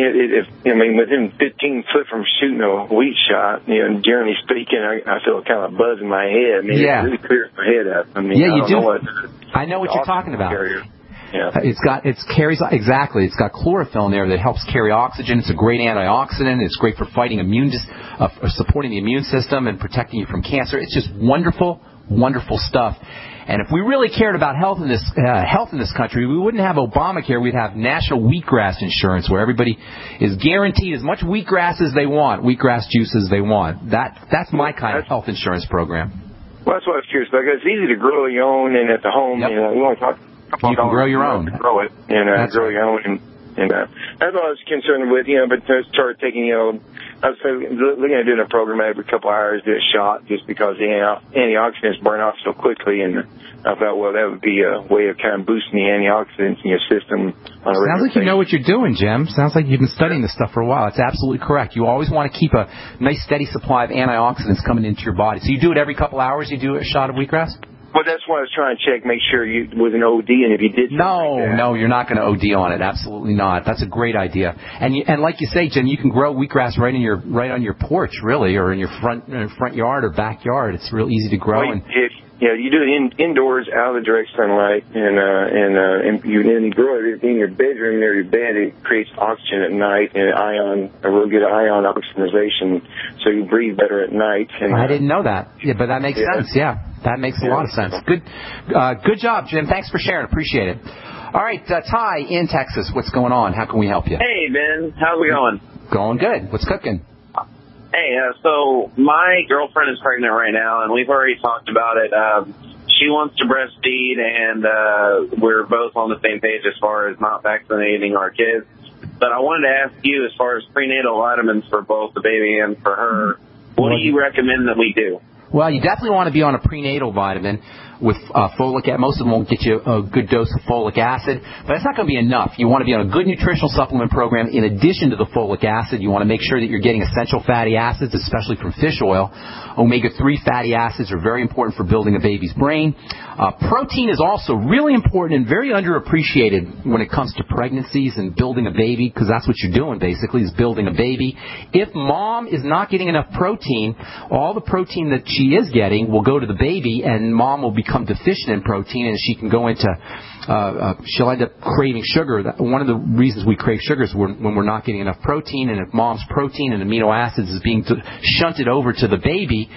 within 15 foot from shooting a wheat shot, generally speaking, I feel kind of buzz in my head. It really clears my head up. You do. I know what you're talking about. Yeah. It's got chlorophyll in there that helps carry oxygen. It's a great antioxidant. It's great for fighting supporting the immune system and protecting you from cancer. It's just wonderful, wonderful stuff. And if we really cared about health in this country, we wouldn't have Obamacare. We'd have national wheatgrass insurance, where everybody is guaranteed as much wheatgrass as they want, wheatgrass juice as they want. That's my kind of health insurance program. Well, that's what I was curious about. It's easy to grow your own, and at the home, you only talk. You can grow your own. Grow it, and grow your own, and that's what I was concerned with. But to start taking, I was looking at doing a program every couple hours, do a shot, just because the antioxidants burn off so quickly, and I thought, well, that would be a way of kind of boosting the antioxidants in your system. Sounds like you know what you're doing, Jim. Sounds like you've been studying this stuff for a while. It's absolutely correct. You always want to keep a nice steady supply of antioxidants coming into your body. So you do it every couple hours. You do a shot of wheatgrass. Well, that's why I was trying to check, make sure you was an OD, and if you did No, you're not going to OD on it. Absolutely not. That's a great idea. And like you say, Jim, you can grow wheatgrass right on your porch, really, or in your front yard or backyard. It's real easy to grow. Well, you do it indoors, out of the direct sunlight, and you grow it in your bedroom or your bed. It creates oxygen at night and a real good ion oxygenation, so you breathe better at night. And I didn't know that. Yeah, but that makes sense. Yeah, that makes a lot of sense. Good job, Jim. Thanks for sharing. Appreciate it. All right, Ty in Texas, what's going on? How can we help you? Hey, Ben. How's it going? Going good. What's cooking? Hey, so my girlfriend is pregnant right now, and we've already talked about it. She wants to breastfeed, and we're both on the same page as far as not vaccinating our kids. But I wanted to ask you, as far as prenatal vitamins for both the baby and for her, what do you recommend that we do? Well, you definitely want to be on a prenatal vitamin with folic acid. Most of them won't get you a good dose of folic acid, but it's not going to be enough. You want to be on a good nutritional supplement program in addition to the folic acid. You want to make sure that you're getting essential fatty acids, especially from fish oil. Omega-3 fatty acids are very important for building a baby's brain. Protein is also really important and very underappreciated when it comes to pregnancies and building a baby, because that's what you're doing, basically, is building a baby. If mom is not getting enough protein, all the protein that she is getting will go to the baby, and mom will become deficient in protein, and she can go into she'll end up craving sugar. One of the reasons we crave sugar is when we're not getting enough protein, and if mom's protein and amino acids is being shunted over to the baby,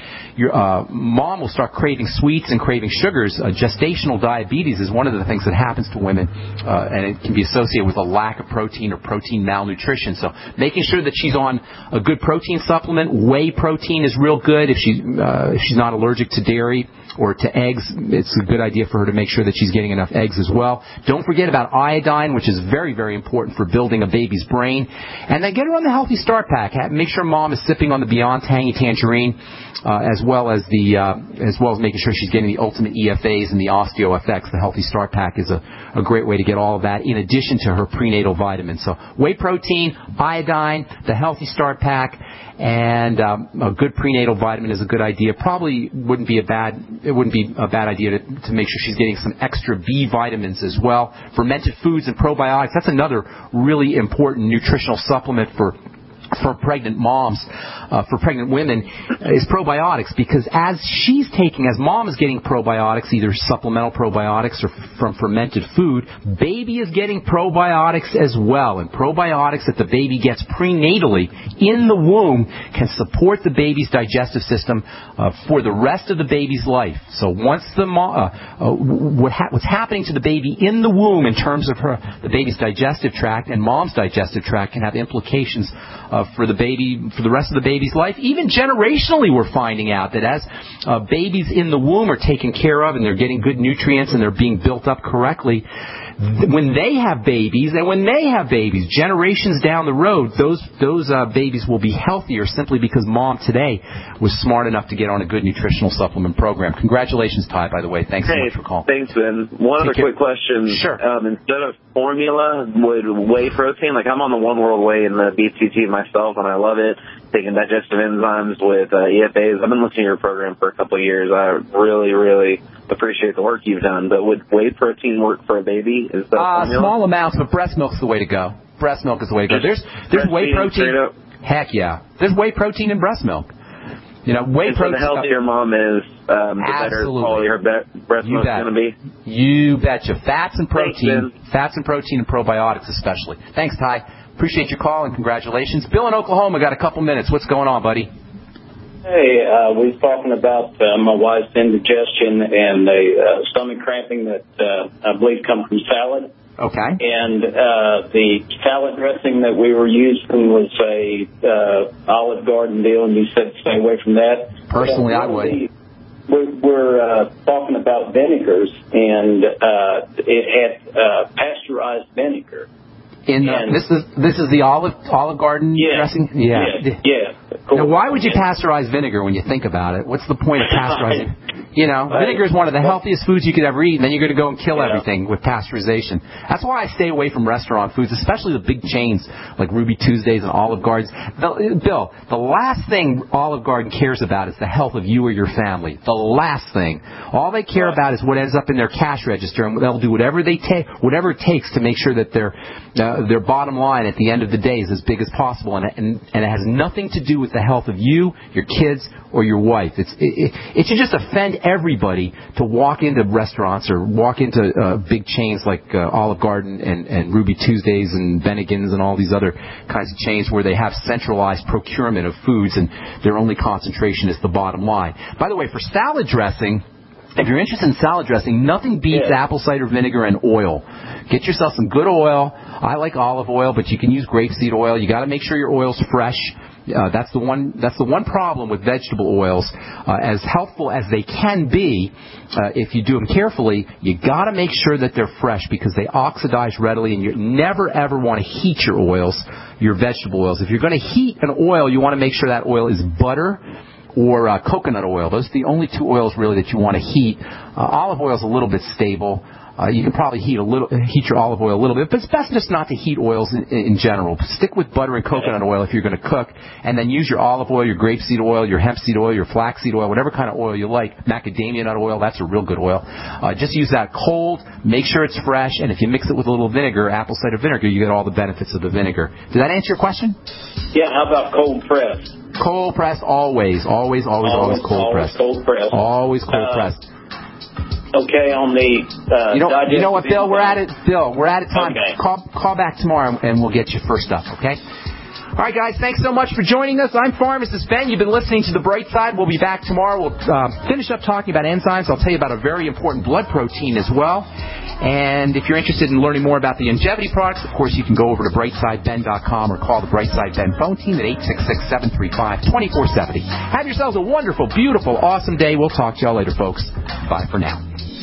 mom will start craving sweets and craving sugars. Gestational diabetes is one of the things that happens to women, and it can be associated with a lack of protein or protein malnutrition. So making sure that she's on a good protein supplement. Whey protein is real good if she's not allergic to dairy or to eggs. It's a good idea for her to make sure that she's getting enough eggs as well. Don't forget about iodine, which is very, very important for building a baby's brain. And then get her on the Healthy Start Pack. Make sure mom is sipping on the Beyond Tangy Tangerine, as well as making sure she's getting the Ultimate EFAs and the OsteoFX. The Healthy Start Pack is a great way to get all of that in addition to her prenatal vitamins. So whey protein, iodine, the Healthy Start Pack, and a good prenatal vitamin is a good idea. Probably wouldn't be a bad idea to make sure she's getting some extra B vitamins as well. Fermented foods and probiotics, that's another really important nutritional supplement for pregnant moms, for pregnant women, is probiotics, because as mom is getting probiotics, either supplemental probiotics or from fermented food, baby is getting probiotics as well. And probiotics that the baby gets prenatally in the womb can support the baby's digestive system for the rest of the baby's life. So once what's happening to the baby in the womb in terms of the baby's digestive tract and mom's digestive tract can have implications for the rest of the baby's life. Even generationally, we're finding out that as babies in the womb are taken care of and they're getting good nutrients and they're being built up correctly, when they have babies, generations down the road, those babies will be healthier simply because mom today was smart enough to get on a good nutritional supplement program. Congratulations, Ty, by the way. Thanks so much for calling. Thanks, Ben. One other quick question. Sure. Instead of formula, would whey protein, like I'm on the One World Whey and the BCG, my myself, and I love it. Taking digestive enzymes with EFAs. I've been listening to your program for a couple of years. I really, really appreciate the work you've done. But would whey protein work for a baby? Is that small amounts, but breast milk's the way to go. Breast milk is the way to go. There's whey protein. Heck yeah. There's whey protein in breast milk. You know, whey protein. The healthier mom is, the better quality her breast milk is going to be. You betcha. Fats and protein and probiotics especially. Thanks, Ty. Appreciate your call and congratulations. Bill in Oklahoma, got a couple minutes. What's going on, buddy? Hey, we was talking about my wife's indigestion and the stomach cramping that I believe comes from salad. Okay. And the salad dressing that we were using was a Olive Garden deal, and you said stay away from that. Personally, I would. We're talking about vinegars, and it had pasteurized vinegar. This is the Olive Garden dressing? Yeah. Cool. Now, why would you pasteurize vinegar when you think about it? What's the point of pasteurizing? Vinegar is one of the healthiest foods you could ever eat, and then you're going to go and kill everything with pasteurization. That's why I stay away from restaurant foods, especially the big chains like Ruby Tuesdays and Olive Gardens. Bill, the last thing Olive Garden cares about is the health of you or your family. The last thing. All they care about is what ends up in their cash register, and they'll do whatever it takes to make sure that their bottom line at the end of the day is as big as possible, and it has nothing to do with the health of you, your kids, or your wife. It should just offend everybody to walk into restaurants or walk into big chains like Olive Garden and Ruby Tuesdays and Bennigan's and all these other kinds of chains where they have centralized procurement of foods and their only concentration is the bottom line. By the way, for salad dressing, if you're interested in salad dressing, nothing beats apple cider vinegar and oil. Get yourself some good oil. I like olive oil, but you can use grapeseed oil. You got to make sure your oil's fresh. That's the one problem with vegetable oils. As helpful as they can be, if you do them carefully, you got to make sure that they're fresh because they oxidize readily, and you never ever want to heat your oils, your vegetable oils. If you're going to heat an oil, you want to make sure that oil is butter or coconut oil. Those are the only two oils really that you want to heat. Olive oil is a little bit stable. You can probably heat your olive oil a little bit, but it's best just not to heat oils in general. Stick with butter and coconut oil if you're going to cook, and then use your olive oil, your grapeseed oil, your hemp seed oil, your flaxseed oil, whatever kind of oil you like. Macadamia nut oil, that's a real good oil. Just use that cold, make sure it's fresh, and if you mix it with a little vinegar, apple cider vinegar, you get all the benefits of the vinegar. Did that answer your question? Yeah, how about cold pressed? Cold pressed, always cold pressed. Cold pressed. Always cold pressed. Okay, on the you know what, Bill? We're at it. Bill, we're out of time. Okay. Call back tomorrow, and we'll get you first up. Okay. All right, guys. Thanks so much for joining us. I'm Pharmacist Ben. You've been listening to The Bright Side. We'll be back tomorrow. We'll finish up talking about enzymes. I'll tell you about a very important blood protein as well. And if you're interested in learning more about the Longevity products, of course, you can go over to brightsideben.com or call the Brightside Ben phone team at 866-735-2470. Have yourselves a wonderful, beautiful, awesome day. We'll talk to y'all later, folks. Bye for now.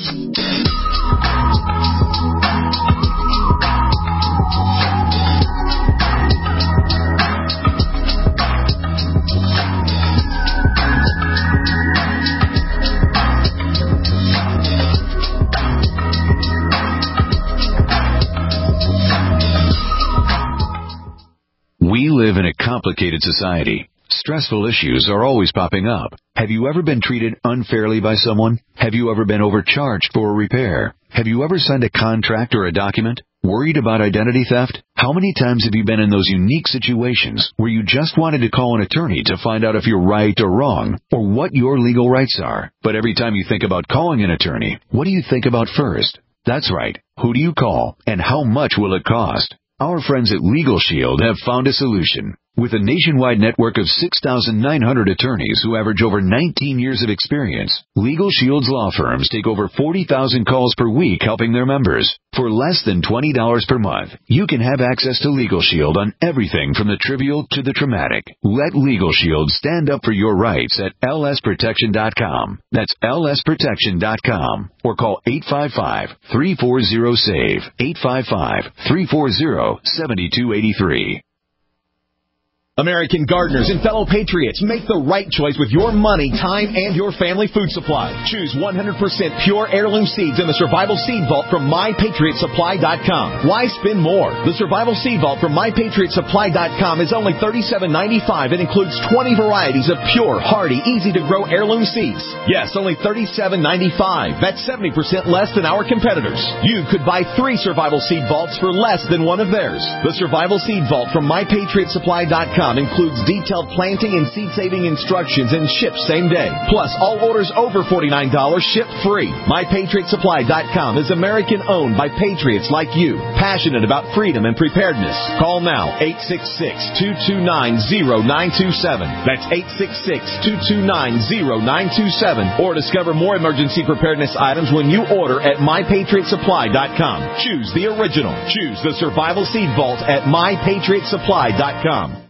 We live in a complicated society. Stressful issues are always popping up. Have you ever been treated unfairly by someone? Have you ever been overcharged for a repair? Have you ever signed a contract or a document? Worried about identity theft? How many times have you been in those unique situations where you just wanted to call an attorney to find out if you're right or wrong, or what your legal rights are? But every time you think about calling an attorney, what do you think about first? That's right. Who do you call, and how much will it cost? Our friends at Legal Shield have found a solution. With a nationwide network of 6,900 attorneys who average over 19 years of experience, Legal Shield's law firms take over 40,000 calls per week helping their members. For less than $20 per month, you can have access to Legal Shield on everything from the trivial to the traumatic. Let Legal Shield stand up for your rights at lsprotection.com. That's lsprotection.com. Or call 855-340-SAVE, 855-340-7283. American gardeners and fellow patriots, make the right choice with your money, time, and your family food supply. Choose 100% pure heirloom seeds in the Survival Seed Vault from MyPatriotSupply.com. Why spend more? The Survival Seed Vault from MyPatriotSupply.com is only $37.95 and includes 20 varieties of pure, hardy, easy-to-grow heirloom seeds. Yes, only $37.95. That's 70% less than our competitors. You could buy 3 Survival Seed Vaults for less than one of theirs. The Survival Seed Vault from MyPatriotSupply.com includes detailed planting and seed-saving instructions and ships same day. Plus, all orders over $49 ship free. MyPatriotSupply.com is American-owned by patriots like you, passionate about freedom and preparedness. Call now, 866-229-0927. That's 866-229-0927. Or discover more emergency preparedness items when you order at MyPatriotSupply.com. Choose the original. Choose the Survival Seed Vault at MyPatriotSupply.com.